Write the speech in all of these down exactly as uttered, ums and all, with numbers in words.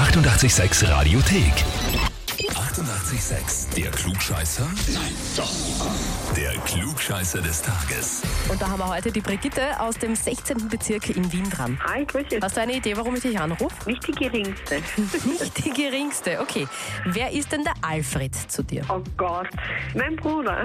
achtundachtzig Komma sechs Radiothek. achtundachtzig Komma sechs. Der Klugscheißer? Nein, doch. Der Klugscheißer des Tages. Und da haben wir heute die Brigitte aus dem sechzehnten Bezirk in Wien dran. Hi, grüß dich. Hast du eine Idee, warum ich dich anrufe? Nicht die geringste. Nicht die geringste, okay. Wer ist denn der Alfred zu dir? Oh Gott, mein Bruder.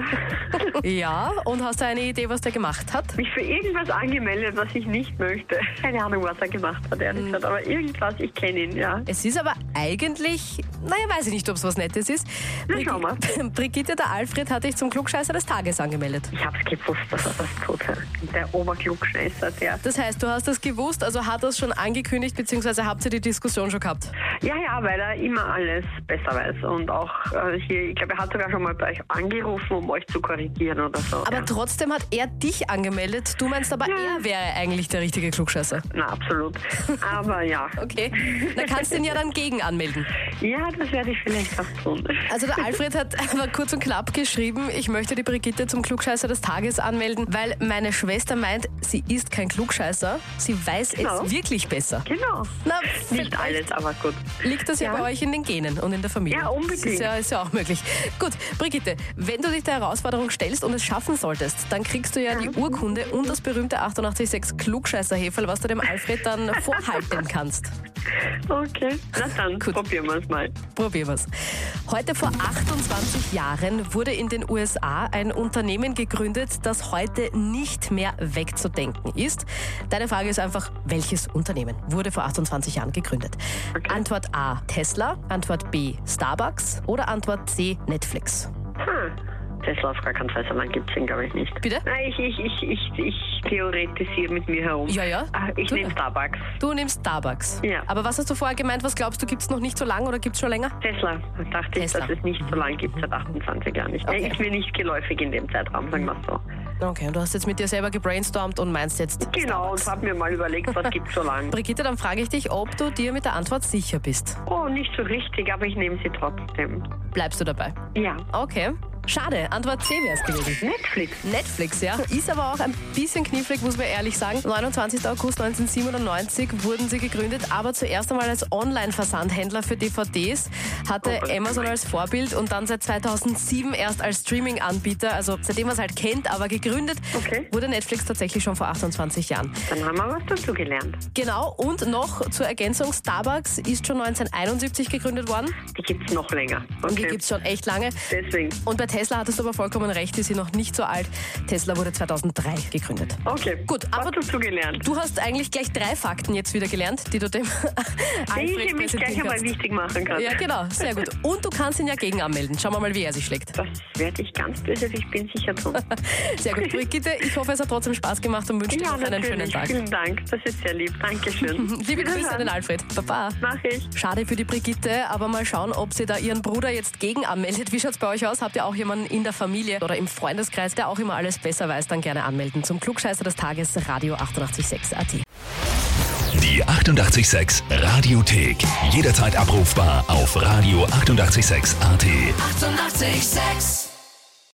Ja, und hast du eine Idee, was der gemacht hat? Mich für irgendwas angemeldet, was ich nicht möchte. Keine Ahnung, was er gemacht hat, ehrlich gesagt. Aber irgendwas, ich kenne ihn, ja. Es ist aber eigentlich, naja, weiß ich nicht, ob es was Nettes ist. Na, schau mal. Brigitte, der Alfred hat dich zum Klugscheißer des Tages angemeldet. Ich hab's gewusst, dass er das tut. Der Oberklugscheißer, der. Das heißt, du hast das gewusst, also hat er es schon angekündigt, beziehungsweise habt ihr die Diskussion schon gehabt? Ja, ja, weil er immer alles besser weiß. Und auch äh, hier, ich glaube, er hat sogar schon mal bei euch angerufen, um euch zu korrigieren oder so. Aber ja. Trotzdem hat er dich angemeldet. Du meinst aber, Ja. er wäre eigentlich der richtige Klugscheißer. Na, absolut. Aber ja. Okay, dann kannst du ihn ja dann gegen anmelden. Ja, das werde ich vielleicht auch tun. Also der Alfred hat aber kurz und knapp geschrieben, ich möchte die Brigitte zum Klugscheißer des Tages anmelden, weil meine Schwester meint, sie ist kein Klugscheißer, sie weiß Genau. es wirklich besser. Genau. Na, Nicht vielleicht alles, aber gut. liegt das ja, Ja. bei euch in den Genen und in der Familie. Ja, unbedingt. Das ist ja, ist ja auch möglich. Gut, Brigitte, wenn du dich der Herausforderung stellst und es schaffen solltest, dann kriegst du ja die Urkunde und das berühmte achtundachtzig Komma sechs Klugscheißer-Häferl, was du dem Alfred dann vorhalten kannst. Okay, na dann Gut. probieren wir es mal. Probieren wir's. Heute vor achtundzwanzig Jahren wurde in den U S A ein Unternehmen gegründet, das heute nicht mehr wegzudenken ist. Deine Frage ist einfach, welches Unternehmen wurde vor achtundzwanzig Jahren gegründet? Okay. Antwort A, Tesla. Antwort B, Starbucks. Oder Antwort C, Netflix. Hm. Tesla auf gar keinen Fall, so lange gibt es den, glaube ich, nicht. Bitte? Nein, ich, ich, ich, ich, ich theoretisiere mit mir herum. Ja, ja. Ah, Ich Du- nehme Starbucks. Du nimmst Starbucks. Ja. Aber was hast du vorher gemeint? Was glaubst du, gibt es noch nicht so lange oder gibt es schon länger? Tesla. Da dachte Tesla. ich, dass es nicht so lange gibt, seit achtundzwanzig Jahren nicht. Okay. Nee, ist mir nicht geläufig in dem Zeitraum, sagen wir es so. Okay, und du hast jetzt mit dir selber gebrainstormt und meinst jetzt Genau, und Starbucks. habe mir mal überlegt, was gibt es so lange. Brigitte, dann frage ich dich, ob du dir mit der Antwort sicher bist. Oh, nicht so richtig, aber ich nehme sie trotzdem. Bleibst du dabei? Ja. Okay. Schade, Antwort C wäre es gewesen. Netflix. Netflix, ja. Ist aber auch ein bisschen knifflig, muss man ehrlich sagen. neunundzwanzigsten August neunzehnhundertsiebenundneunzig wurden sie gegründet, aber zuerst einmal als Online-Versandhändler für D V Ds, hatte Oh, Amazon als Vorbild und dann seit zweitausendsieben erst als Streaming-Anbieter, also seitdem man es halt kennt, aber gegründet, Okay. wurde Netflix tatsächlich schon vor achtundzwanzig Jahren. Dann haben wir was dazu gelernt. Genau, und noch zur Ergänzung, Starbucks ist schon neunzehnhunderteinundsiebzig gegründet worden Die gibt es noch länger. und die Okay. gibt es schon echt lange. Deswegen. Und bei Tesla hattest du aber vollkommen recht, die sind noch nicht so alt. Tesla wurde zweitausenddrei gegründet. Okay. Gut, aber was dazu gelernt. du hast eigentlich gleich drei Fakten jetzt wieder gelernt, die du dem Die Alfred ich mich gleich präsentieren einmal kannst. wichtig machen kann. Ja, genau, sehr gut. Und du kannst ihn ja gegen anmelden. Schauen wir mal, wie er sich schlägt. Das werde ich ganz böse, ich bin sicher tun. Sehr gut, Brigitte, ich hoffe, es hat trotzdem Spaß gemacht und wünsche dir Ja, noch einen schönen natürlich. Tag. Vielen Dank. Das ist sehr lieb. Dankeschön. Liebe Grüße an den Alfred. Baba. Mach ich. Schade für die Brigitte, aber mal schauen, ob sie da ihren Bruder jetzt gegen anmeldet. Wie schaut's bei euch aus? Habt ihr auch jemanden in der Familie oder im Freundeskreis, der auch immer alles besser weiß? Dann gerne anmelden zum Klugscheißer des Tages, Radio achtundachtzig Komma sechs A T. Die achtundachtzig Komma sechs Radiothek. Jederzeit abrufbar auf Radio achtundachtzig Komma sechs A T. achtundachtzig Komma sechs